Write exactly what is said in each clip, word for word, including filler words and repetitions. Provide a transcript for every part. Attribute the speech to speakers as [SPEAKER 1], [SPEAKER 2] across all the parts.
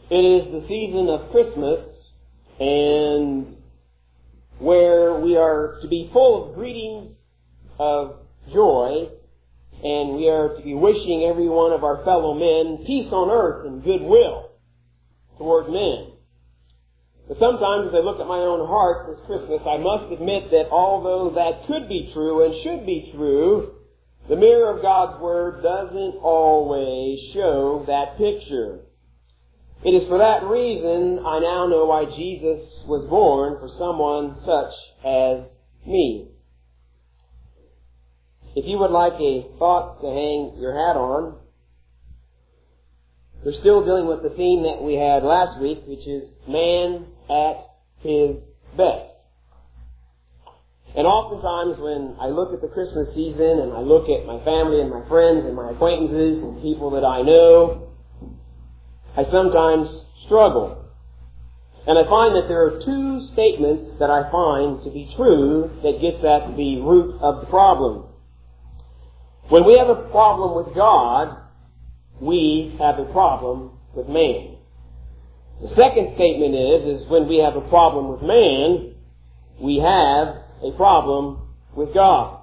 [SPEAKER 1] It is the season of Christmas, and where we are to be full of greetings of joy, and we are to be wishing every one of our fellow men peace on earth and goodwill toward men. But sometimes as I look at my own heart this Christmas, I must admit that although that could be true and should be true, the mirror of God's Word doesn't always show that picture. It is for that reason I now know why Jesus was born for someone such as me. If you would like a thought to hang your hat on, we're still dealing with the theme that we had last week, which is man at his best. And oftentimes when I look at the Christmas season and I look at my family and my friends and my acquaintances and people that I know, I sometimes struggle. And I find that there are two statements that I find to be true that gets at the root of the problem. When we have a problem with God, we have a problem with man. The second statement is, is when we have a problem with man, we have a problem with God.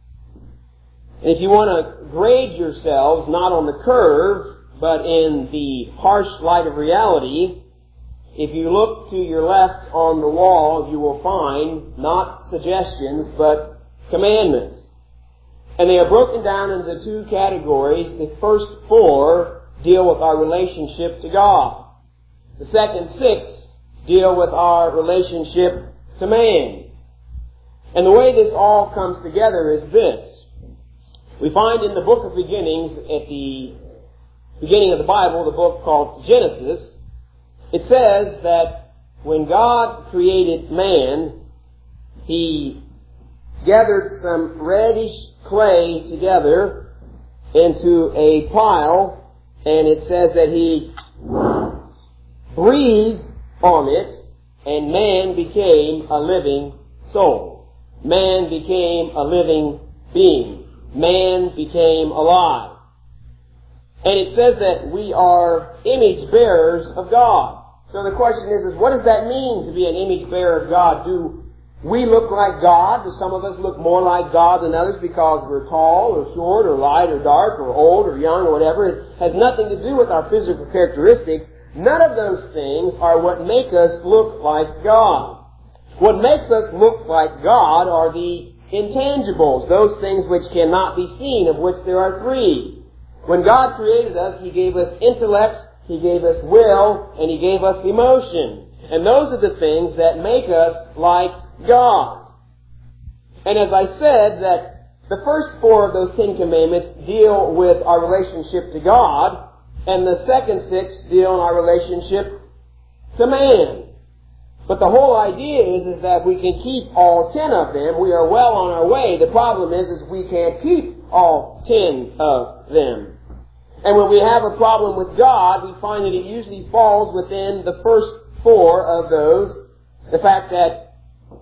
[SPEAKER 1] And if you want to grade yourselves not on the curve, but in the harsh light of reality, if you look to your left on the wall, you will find not suggestions, but commandments. And they are broken down into two categories. The first four deal with our relationship to God. The second six deal with our relationship to man. And the way this all comes together is this. We find in the book of beginnings, at the beginning of the Bible, the book called Genesis, it says that when God created man, He gathered some reddish clay together into a pile, and it says that He breathed on it, and man became a living soul. Man became a living being. Man became alive. And it says that we are image bearers of God. So the question is, is what does that mean to be an image bearer of God? Do we look like God? Do some of us look more like God than others because we're tall or short or light or dark or old or young or whatever? It has nothing to do with our physical characteristics. None of those things are what make us look like God. What makes us look like God are the intangibles, those things which cannot be seen, of which there are three. When God created us, He gave us intellect, He gave us will, and He gave us emotion. And those are the things that make us like God. And as I said, that the first four of those Ten Commandments deal with our relationship to God, and the second six deal in our relationship to man. But the whole idea is, is that we can keep all ten of them. We are well on our way. The problem is, is we can't keep all ten of them. And when we have a problem with God, we find that it usually falls within the first four of those. The fact that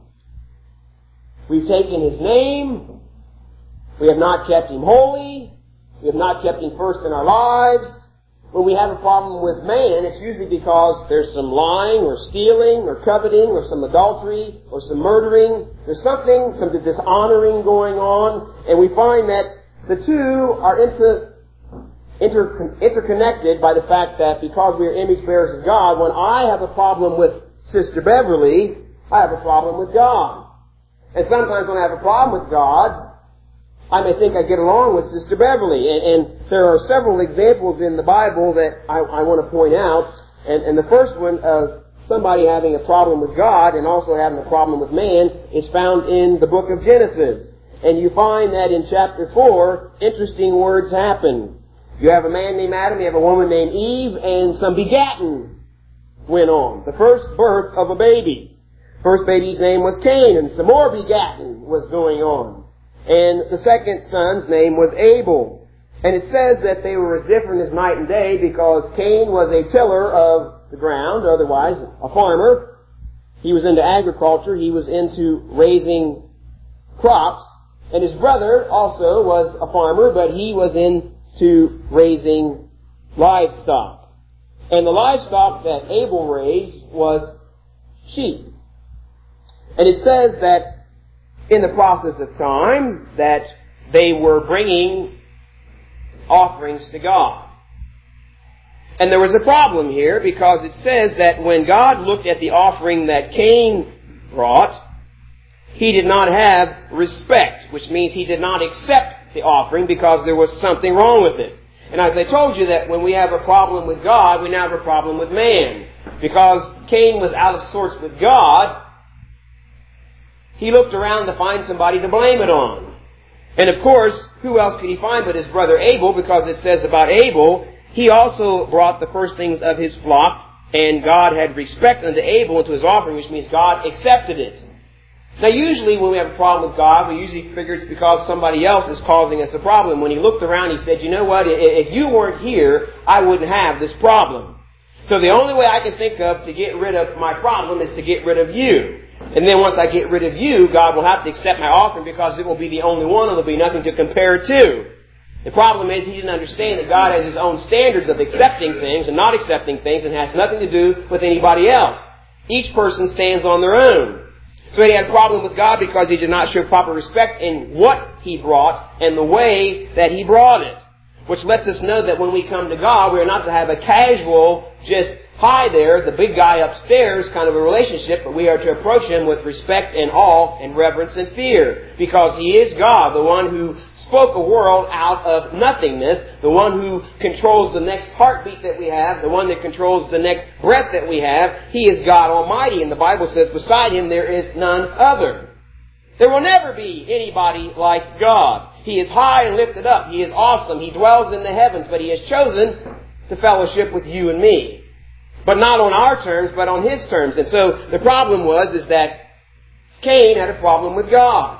[SPEAKER 1] we've taken His name, we have not kept Him holy, we have not kept Him first in our lives. When we have a problem with man, it's usually because there's some lying or stealing or coveting or some adultery or some murdering. There's something, some dishonoring going on. And we find that the two are inter, inter, interconnected by the fact that because we are image bearers of God, when I have a problem with Sister Beverly, I have a problem with God. And sometimes when I have a problem with God, I may think I get along with Sister Beverly. And, and there are several examples in the Bible that I, I want to point out. And, and the first one of somebody having a problem with God and also having a problem with man is found in the book of Genesis. And you find that in chapter four, interesting words happen. You have a man named Adam, you have a woman named Eve, and some begatting went on. The first birth of a baby. First baby's name was Cain, and some more begatting was going on. And the second son's name was Abel. And it says that they were as different as night and day because Cain was a tiller of the ground, otherwise a farmer. He was into agriculture. He was into raising crops. And his brother also was a farmer, but he was into raising livestock. And the livestock that Abel raised was sheep. And it says that in the process of time that they were bringing offerings to God. And there was a problem here because it says that when God looked at the offering that Cain brought, He did not have respect, which means He did not accept the offering because there was something wrong with it. And as I told you that when we have a problem with God, we now have a problem with man. Because Cain was out of sorts with God, he looked around to find somebody to blame it on. And of course, who else could he find but his brother Abel? Because it says about Abel, he also brought the firstlings of his flock, and God had respect unto Abel and to his offering, which means God accepted it. Now usually when we have a problem with God, we usually figure it's because somebody else is causing us the problem. When he looked around, he said, you know what, if you weren't here, I wouldn't have this problem. So the only way I can think of to get rid of my problem is to get rid of you. And then once I get rid of you, God will have to accept my offering because it will be the only one and there will be nothing to compare it to. The problem is he didn't understand that God has His own standards of accepting things and not accepting things, and has nothing to do with anybody else. Each person stands on their own. So he had a problem with God because he did not show proper respect in what He brought and the way that He brought it. Which lets us know that when we come to God, we are not to have a casual, just hi there, the big guy upstairs kind of a relationship, but we are to approach Him with respect and awe and reverence and fear. Because He is God, the one who spoke a world out of nothingness, the one who controls the next heartbeat that we have, the one that controls the next breath that we have. He is God Almighty, and the Bible says beside Him there is none other. There will never be anybody like God. He is high and lifted up. He is awesome. He dwells in the heavens, but He has chosen to fellowship with you and me. But not on our terms, but on His terms. And so the problem was is that Cain had a problem with God.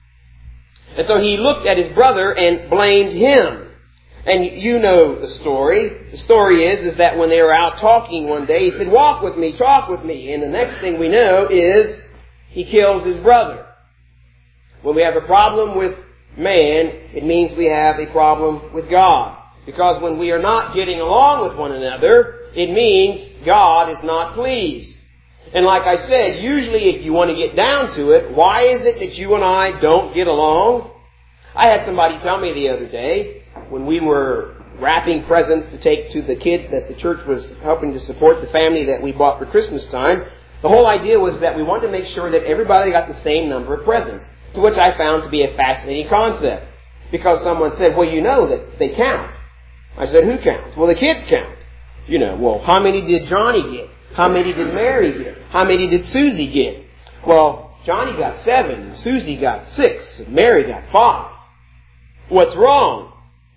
[SPEAKER 1] And so he looked at his brother and blamed him. And you know the story. The story is, is that when they were out talking one day, he said, walk with me, talk with me. And the next thing we know is he kills his brother. When we have a problem with man, it means we have a problem with God. Because when we are not getting along with one another, it means God is not pleased. And like I said, usually if you want to get down to it, why is it that you and I don't get along? I had somebody tell me the other day, when we were wrapping presents to take to the kids that the church was helping to support the family that we bought for Christmas time, the whole idea was that we wanted to make sure that everybody got the same number of presents, to which I found to be a fascinating concept. Because someone said, well, you know that they count. I said, who counts? Well, the kids count. You know, well, how many did Johnny get? How many did Mary get? How many did Susie get? Well, Johnny got seven, and Susie got six, and Mary got five. What's wrong?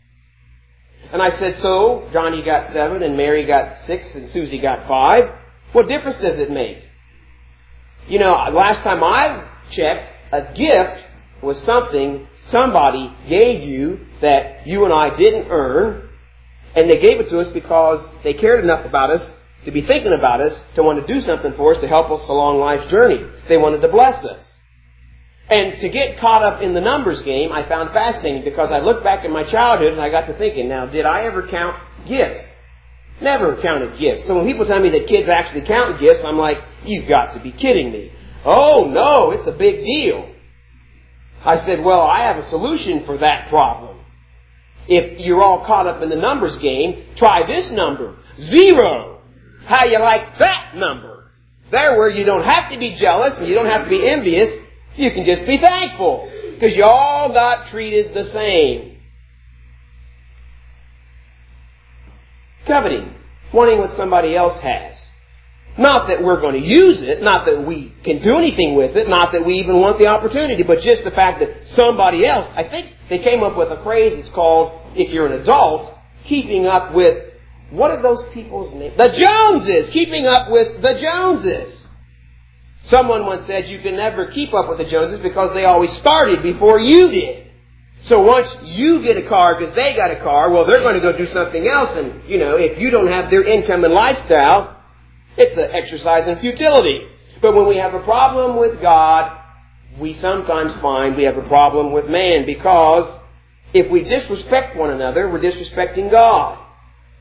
[SPEAKER 1] And I said, so Johnny got seven, and Mary got six, and Susie got five. What difference does it make? You know, last time I checked, a gift was something somebody gave you that you and I didn't earn, and they gave it to us because they cared enough about us to be thinking about us, to want to do something for us to help us along life's journey. They wanted to bless us. And to get caught up in the numbers game, I found fascinating because I looked back at my childhood and I got to thinking, now, did I ever count gifts? Never counted gifts. So when people tell me that kids actually count gifts, I'm like, you've got to be kidding me. Oh, no, it's a big deal. I said, well, I have a solution for that problem. If you're all caught up in the numbers game, try this number. Zero. How you like that number? There where you don't have to be jealous and you don't have to be envious. You can just be thankful. Because you all got treated the same. Coveting. Wanting what somebody else has. Not that we're going to use it. Not that we can do anything with it. Not that we even want the opportunity. But just the fact that somebody else. I think they came up with a phrase. It's called, if you're an adult, keeping up with, what are those people's names? The Joneses! Keeping up with the Joneses. Someone once said you can never keep up with the Joneses because they always started before you did. So once you get a car because they got a car, well, they're going to go do something else. And, you know, if you don't have their income and lifestyle, it's an exercise in futility. But when we have a problem with God, we sometimes find we have a problem with man, because if we disrespect one another, we're disrespecting God.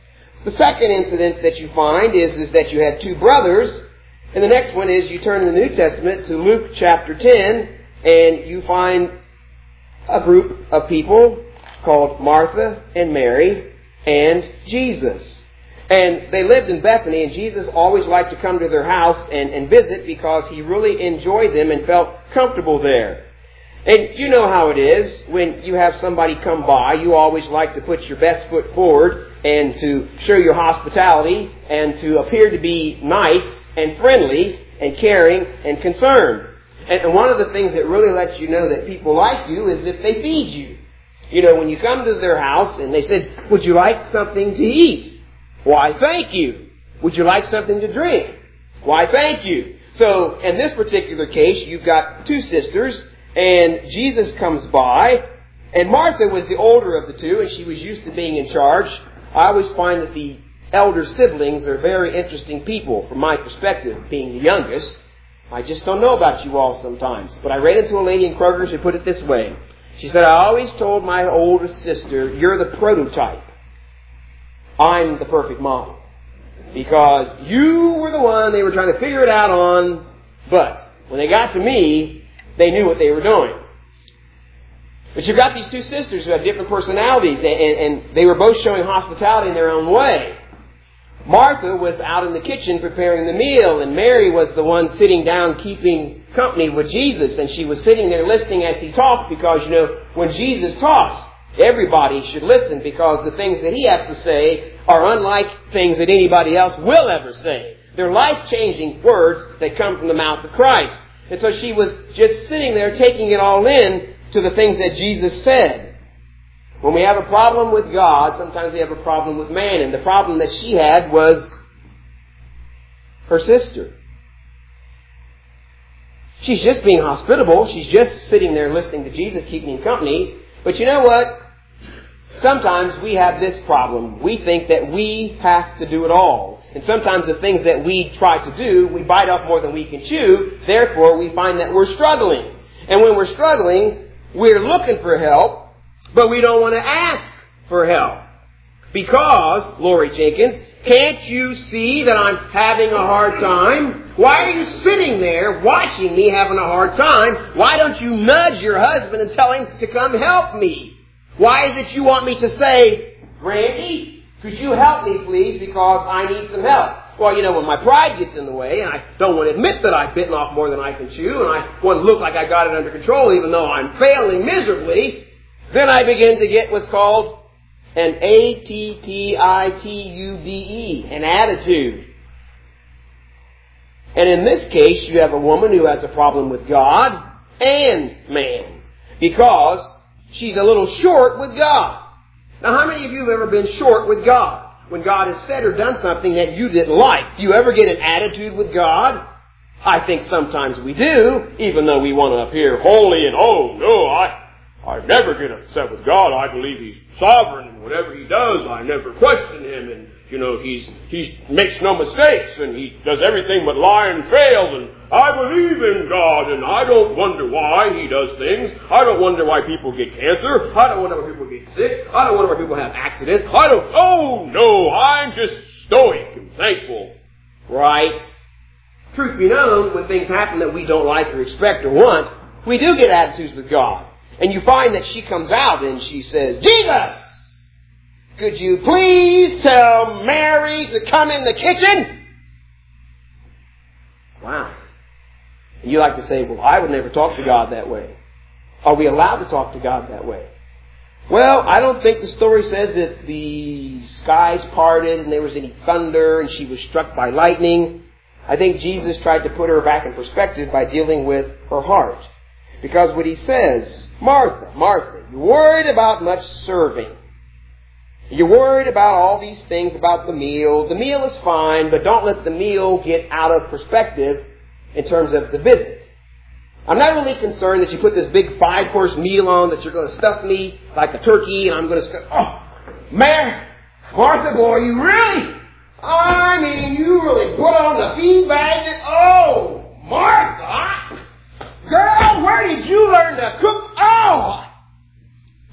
[SPEAKER 1] The second incident that you find is, is that you had two brothers. And the next one is you turn in the New Testament to Luke chapter ten, and you find a group of people called Martha and Mary and Jesus. And they lived in Bethany, and Jesus always liked to come to their house and, and visit because he really enjoyed them and felt comfortable there. And you know how it is. When you have somebody come by, you always like to put your best foot forward and to show your hospitality and to appear to be nice and friendly and caring and concerned. And one of the things that really lets you know that people like you is if they feed you. You know, when you come to their house and they said, would you like something to eat? Why, thank you. Would you like something to drink? Why, thank you. So, in this particular case, you've got two sisters, and Jesus comes by, and Martha was the older of the two, and she was used to being in charge. I always find that the elder siblings are very interesting people, from my perspective, being the youngest. I just don't know about you all sometimes. But I ran into a lady in Kroger's who put it this way. She said, I always told my oldest sister, you're the prototype. I'm the perfect model. Because you were the one they were trying to figure it out on, but when they got to me, they knew what they were doing. But you've got these two sisters who have different personalities, and, and, and they were both showing hospitality in their own way. Martha was out in the kitchen preparing the meal, and Mary was the one sitting down keeping company with Jesus, and she was sitting there listening as he talked, because, you know, when Jesus talks, everybody should listen, because the things that he has to say are unlike things that anybody else will ever say. They're life-changing words that come from the mouth of Christ. And so she was just sitting there taking it all in to the things that Jesus said. When we have a problem with God, sometimes we have a problem with man. And the problem that she had was her sister. She's just being hospitable. She's just sitting there listening to Jesus, keeping him company. But you know what? Sometimes we have this problem. We think that we have to do it all. And sometimes the things that we try to do, we bite off more than we can chew. Therefore, we find that we're struggling. And when we're struggling, we're looking for help. But we don't want to ask for help. Because, Lori Jenkins, can't you see that I'm having a hard time? Why are you sitting there watching me having a hard time? Why don't you nudge your husband and tell him to come help me? Why is it you want me to say, Randy, could you help me please because I need some help? Well, you know, when my pride gets in the way and I don't want to admit that I've bitten off more than I can chew and I want to look like I got it under control even though I'm failing miserably, then I begin to get what's called an A T T I T U D E, an attitude. And in this case, you have a woman who has a problem with God and man because she's a little short with God. Now, how many of you have ever been short with God? When God has said or done something that you didn't like, do you ever get an attitude with God? I think sometimes we do, even though we want to appear holy and, oh, no, I... I never get upset with God. I believe He's sovereign, and whatever He does, I never question Him. And, you know, He's He makes no mistakes, and He does everything but lie and fail. And I believe in God, and I don't wonder why He does things. I don't wonder why people get cancer. I don't wonder why people get sick. I don't wonder why people have accidents. I don't, oh, no, I'm just stoic and thankful. Right? Truth be known, when things happen that we don't like or expect or want, we do get attitudes with God. And you find that she comes out and she says, Jesus, could you please tell Mary to come in the kitchen? Wow. And you like to say, well, I would never talk to God that way. Are we allowed to talk to God that way? Well, I don't think the story says that the skies parted and there was any thunder and she was struck by lightning. I think Jesus tried to put her back in perspective by dealing with her heart. Because what He says, Martha, Martha, you're worried about much serving. You're worried about all these things about the meal. The meal is fine, but don't let the meal get out of perspective in terms of the visit. I'm not really concerned that you put this big five-course meal on, that you're going to stuff me like a turkey, and I'm going to... Oh, Mary, Martha, boy, you really... I mean, you really put on the feed bag and... Oh, Martha... Girl, where did you learn to cook? Oh! I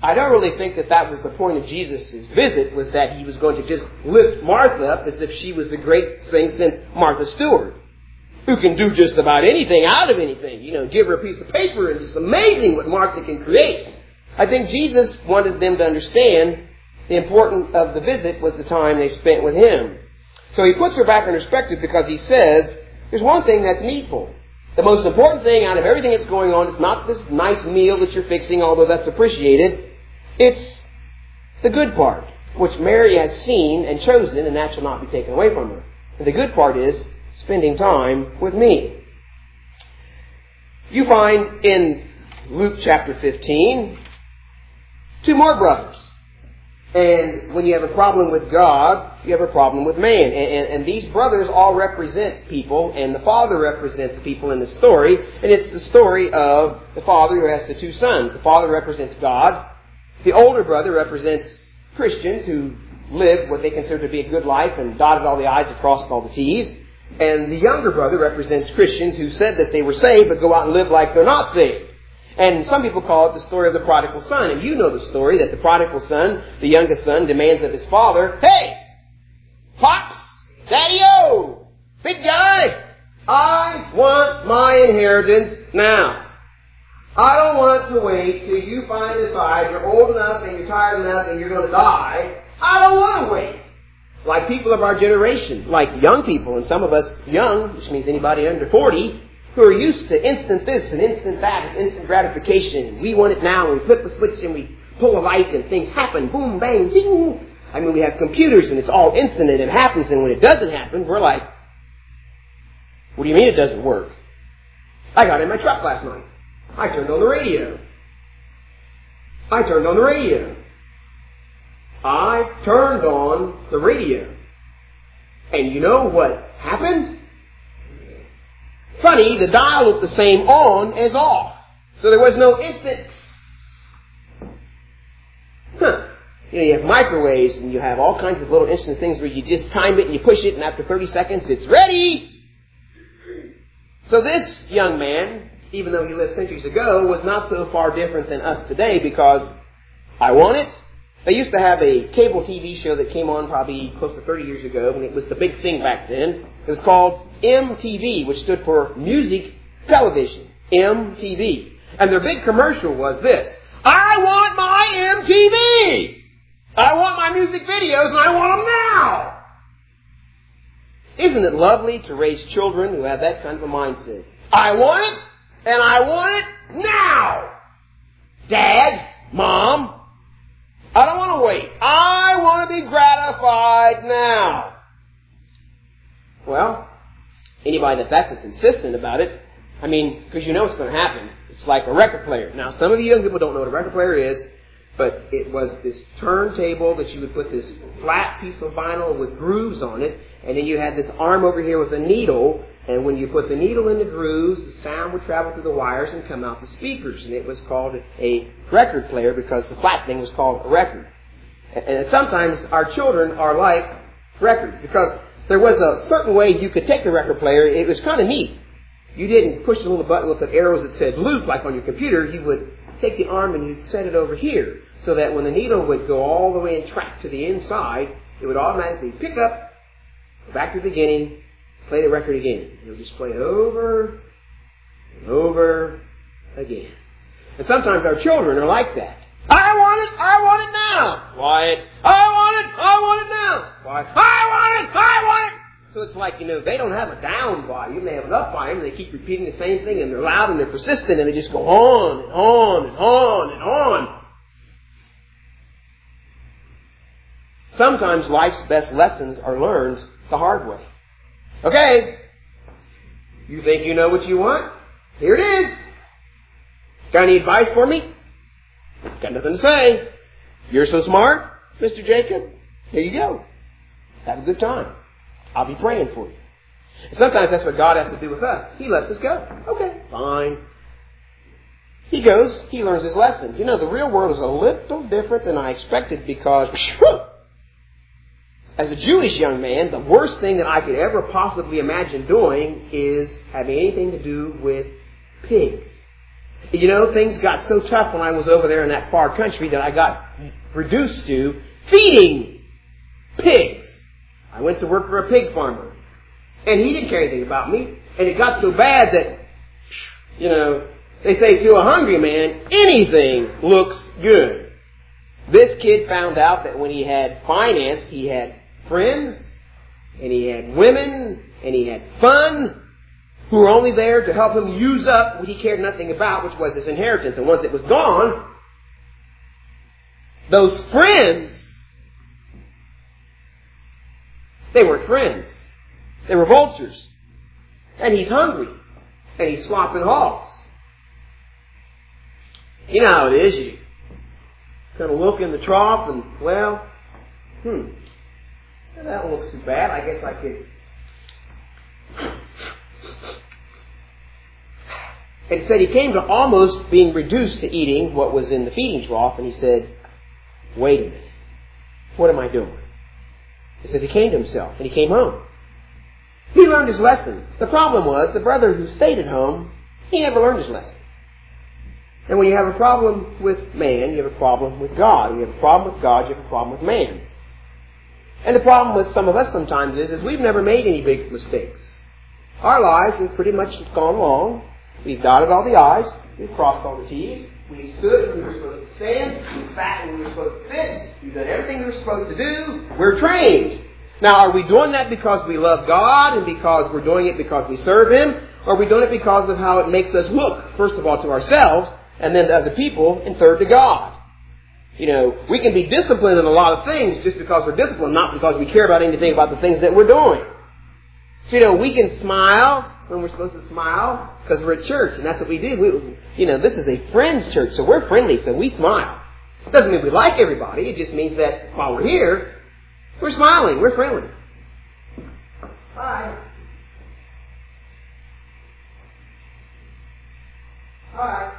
[SPEAKER 1] I don't really think that that was the point of Jesus' visit, was that he was going to just lift Martha up as if she was the great thing since Martha Stewart, who can do just about anything out of anything. You know, give her a piece of paper and it's amazing what Martha can create. I think Jesus wanted them to understand the importance of the visit was the time they spent with him. So he puts her back in perspective because he says, there's one thing that's needful. The most important thing out of everything that's going on is not this nice meal that you're fixing, although that's appreciated. It's the good part, which Mary has seen and chosen, and that shall not be taken away from her. And the good part is spending time with me. You find in Luke chapter fifteen, two more brothers. And when you have a problem with God, you have a problem with man. And, and, and these brothers all represent people, and the father represents people in the story. And it's the story of the father who has the two sons. The father represents God. The older brother represents Christians who lived what they consider to be a good life and dotted all the I's and crossed all the T's. And the younger brother represents Christians who said that they were saved but go out and live like they're not saved. And some people call it the story of the prodigal son. And you know the story that the prodigal son, the youngest son, demands of his father, hey, Pops, Daddy-o, big guy, I want my inheritance now. I don't want to wait till you find decide you're old enough and you're tired enough and you're going to die. I don't want to wait. Like people of our generation, like young people, and some of us young, which means anybody under forty, who are used to instant this and instant that and instant gratification. We want it now, and we flip the switch and we pull a light and things happen. Boom, bang, ding. I mean, we have computers and it's all instant and it happens, and when it doesn't happen, we're like, what do you mean it doesn't work? I got in my truck last night. I turned on the radio. I turned on the radio. I turned on the radio. And you know what happened? Funny, the dial looked the same on as off. So there was no instant. Huh. You know, you have microwaves and you have all kinds of little instant things where you just time it and you push it and after thirty seconds it's ready. So this young man, even though he lived centuries ago, was not so far different than us today because I want it. They used to have a cable T V show that came on probably close to thirty years ago, and it was the big thing back then. It was called M T V, which stood for Music Television. M T V. And their big commercial was this: I want my M T V! I want my music videos, and I want them now! Isn't it lovely to raise children who have that kind of a mindset? I want it, and I want it now! Dad, Mom, I don't want to wait. I want to be gratified now. Well, anybody that that's insistent about it, I mean, because you know what's going to happen. It's like a record player. Now, some of you young people don't know what a record player is, but it was this turntable that you would put this flat piece of vinyl with grooves on it, and then you had this arm over here with a needle, and when you put the needle in the grooves, the sound would travel through the wires and come out the speakers, and it was called a record player because the flat thing was called a record. And sometimes our children are like records because there was a certain way you could take the record player. It was kind of neat. You didn't push the little button with the arrows that said loop like on your computer. You would take the arm and you'd set it over here so that when the needle would go all the way and track to the inside, it would automatically pick up, go back to the beginning, play the record again. It would just play over and over again. And sometimes our children are like that. I want it, I want it now. Quiet. I want it, I want it now. Quiet. I want it, I want it. So it's like, you know, they don't have a down volume, they have an up volume, and they keep repeating the same thing, and they're loud and they're persistent, and they just go on and on and on and on. Sometimes life's best lessons are learned the hard way. Okay, you think you know what you want? Here it is. Got any advice for me? Got nothing to say. You're so smart, Mister Jacob. Here you go. Have a good time. I'll be praying for you. And sometimes that's what God has to do with us. He lets us go. Okay, fine. He goes. He learns his lesson. You know, the real world is a little different than I expected because whew, as a Jewish young man, the worst thing that I could ever possibly imagine doing is having anything to do with pigs. You know, things got so tough when I was over there in that far country that I got reduced to feeding pigs. I went to work for a pig farmer. And he didn't care anything about me. And it got so bad that, you know, they say to a hungry man, anything looks good. This kid found out that when he had finance, he had friends, and he had women, and he had fun, who were only there to help him use up what he cared nothing about, which was his inheritance. And once it was gone, those friends, they weren't friends. They were vultures. And he's hungry. And he's slopping hogs. You know how it is. You kind of look in the trough and, well, hmm, that don't look so bad. I guess I could. And he said he came to almost being reduced to eating what was in the feeding trough. And he said, wait a minute. What am I doing? He says he came to himself and he came home. He learned his lesson. The problem was the brother who stayed at home, he never learned his lesson. And when you have a problem with man, you have a problem with God. When you have a problem with God, you have a problem with man. And the problem with some of us sometimes is, is we've never made any big mistakes. Our lives have pretty much gone along. We've dotted all the I's. We've crossed all the T's. We stood when we were supposed to stand. We sat when we were supposed to sit. We've done everything we were supposed to do. We're trained. Now, are we doing that because we love God and because we're doing it because we serve Him? Or are we doing it because of how it makes us look, first of all, to ourselves, and then to other people, and third, to God? You know, we can be disciplined in a lot of things just because we're disciplined, not because we care about anything about the things that we're doing. So, you know, we can smile when we're supposed to smile because we're at church, and that's what we do. We, you know, this is a friends church, so we're friendly, so we smile. It doesn't mean we like everybody. It just means that while we're here, we're smiling. We're friendly. Hi. Hi.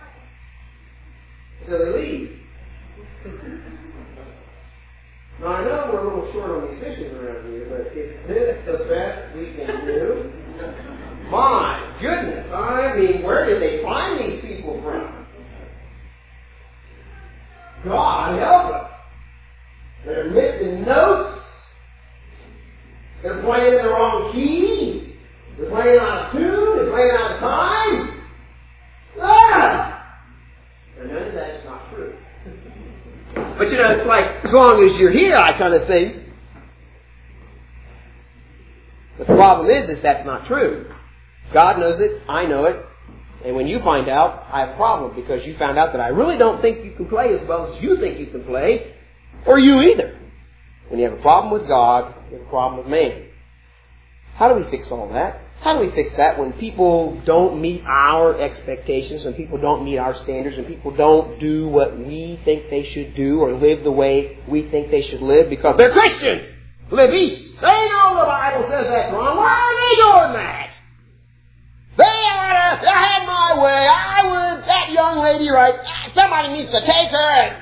[SPEAKER 1] So they leave. Now I know we're a little short on musicians around here, but is this the best we can do? My goodness. I mean, where did they find these people from? God help us. They're missing notes. They're playing in the wrong key. They're playing out of tune. They're playing out of time. Ah! And none of that's not true. But you know, it's like, as long as you're here, I kind of say. But the problem is, is that's not true. God knows it. I know it. And when you find out, I have a problem because you found out that I really don't think you can play as well as you think you can play. Or you either. When you have a problem with God, you have a problem with man. How do we fix all that? How do we fix that when people don't meet our expectations, when people don't meet our standards, when people don't do what we think they should do or live the way we think they should live because they're Christians? Live eat. They know the Bible says that's wrong. Why are they doing that? They ought to, I had my way. I would, that young lady, right, somebody needs to take her and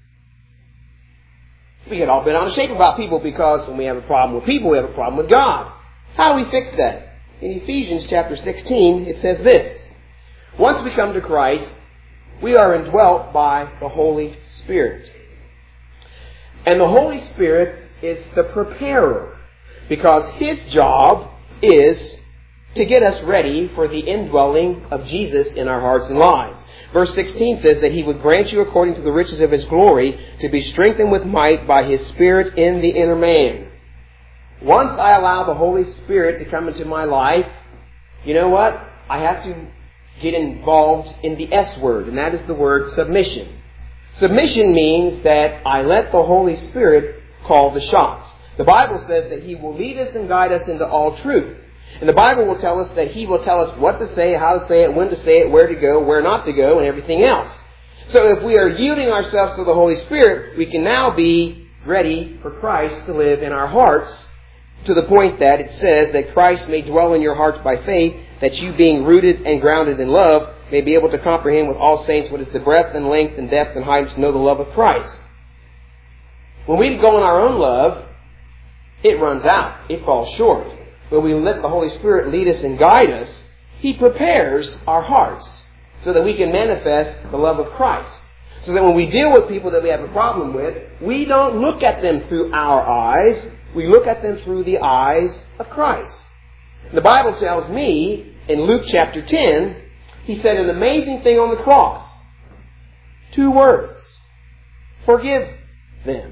[SPEAKER 1] we get all bent out of shape about people because when we have a problem with people, we have a problem with God. How do we fix that? In Ephesians chapter sixteen, it says this. Once we come to Christ, we are indwelt by the Holy Spirit. And the Holy Spirit is the preparer because His job is to get us ready for the indwelling of Jesus in our hearts and lives. Verse sixteen says that He would grant you according to the riches of His glory to be strengthened with might by His Spirit in the inner man. Once I allow the Holy Spirit to come into my life, you know what? I have to get involved in the S word, and that is the word submission. Submission means that I let the Holy Spirit call the shots. The Bible says that He will lead us and guide us into all truth. And the Bible will tell us that He will tell us what to say, how to say it, when to say it, where to go, where not to go, and everything else. So if we are yielding ourselves to the Holy Spirit, we can now be ready for Christ to live in our hearts, to the point that it says that Christ may dwell in your hearts by faith, that you being rooted and grounded in love may be able to comprehend with all saints what is the breadth and length and depth and height to know the love of Christ. When we go in our own love, it runs out. It falls short. When we let the Holy Spirit lead us and guide us, He prepares our hearts. so that we can manifest the love of Christ. So that when we deal with people that we have a problem with, we don't look at them through our eyes. We look at them through the eyes of Christ. The Bible tells me in Luke chapter ten, He said an amazing thing on the cross. Two words. Forgive them.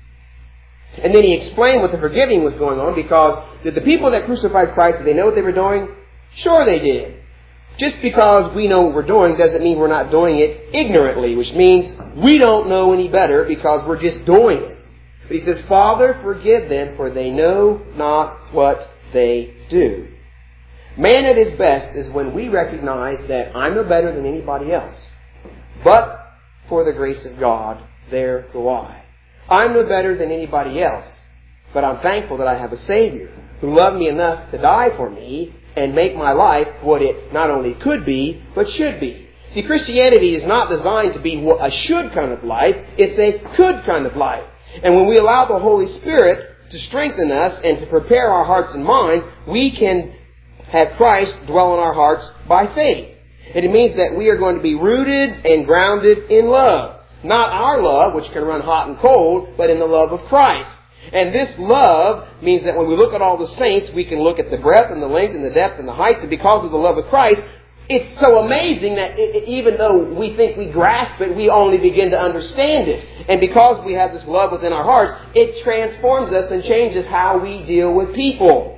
[SPEAKER 1] And then He explained what the forgiving was going on, because did the people that crucified Christ, did they know what they were doing? Sure they did. Just because we know what we're doing doesn't mean we're not doing it ignorantly, which means we don't know any better because we're just doing it. But He says, Father, forgive them, for they know not what they do. Man at his best is when we recognize that I'm no better than anybody else. But for the grace of God, there go I. I'm no better than anybody else. But I'm thankful that I have a Savior who loved me enough to die for me and make my life what it not only could be, but should be. See, Christianity is not designed to be a should kind of life. It's a could kind of life. And when we allow the Holy Spirit to strengthen us and to prepare our hearts and minds, we can have Christ dwell in our hearts by faith. And it means that we are going to be rooted and grounded in love. Not our love, which can run hot and cold, but in the love of Christ. And this love means that when we look at all the saints, we can look at the breadth and the length and the depth and the heights. And because of the love of Christ, it's so amazing that it, it, even though we think we grasp it, we only begin to understand it. And because we have this love within our hearts, it transforms us and changes how we deal with people.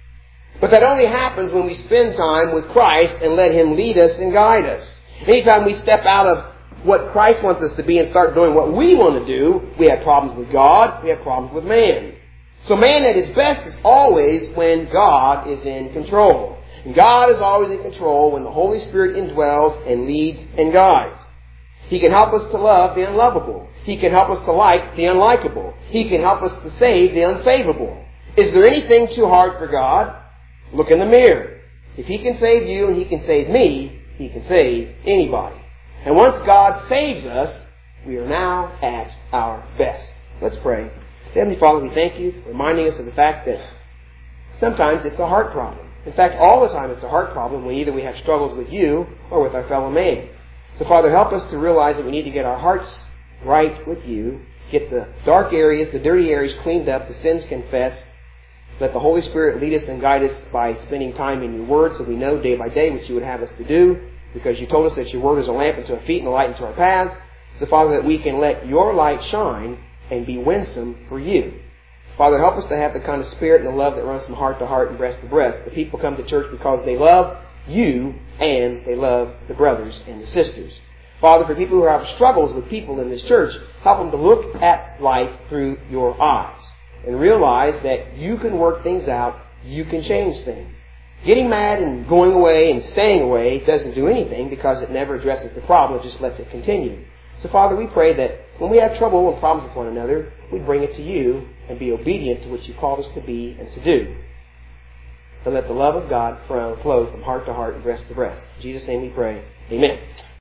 [SPEAKER 1] But that only happens when we spend time with Christ and let Him lead us and guide us. Anytime we step out of what Christ wants us to be and start doing what we want to do, we have problems with God, we have problems with man. So man at his best is always when God is in control. And God is always in control when the Holy Spirit indwells and leads and guides. He can help us to love the unlovable. He can help us to like the unlikable. He can help us to save the unsavable. Is there anything too hard for God? Look in the mirror. If He can save you and He can save me, He can save anybody. And once God saves us, we are now at our best. Let's pray. Heavenly Father, we thank You for reminding us of the fact that sometimes it's a heart problem. In fact, all the time it's a heart problem when either we have struggles with You or with our fellow man. So Father, help us to realize that we need to get our hearts right with You, get the dark areas, the dirty areas cleaned up, the sins confessed. Let the Holy Spirit lead us and guide us by spending time in Your Word so we know day by day what You would have us to do, because You told us that Your Word is a lamp unto our feet and a light unto our paths. So Father, that we can let Your light shine and be winsome for You. Father, help us to have the kind of spirit and the love that runs from heart to heart and breast to breast. The people come to church because they love You and they love the brothers and the sisters. Father, for people who have struggles with people in this church, help them to look at life through Your eyes and realize that You can work things out, You can change things. Getting mad and going away and staying away doesn't do anything because it never addresses the problem, it just lets it continue. So Father, we pray that when we have trouble and problems with one another, we bring it to You and be obedient to what You called us to be and to do. So let the love of God flow from heart to heart and breast to breast. In Jesus' name we pray. Amen.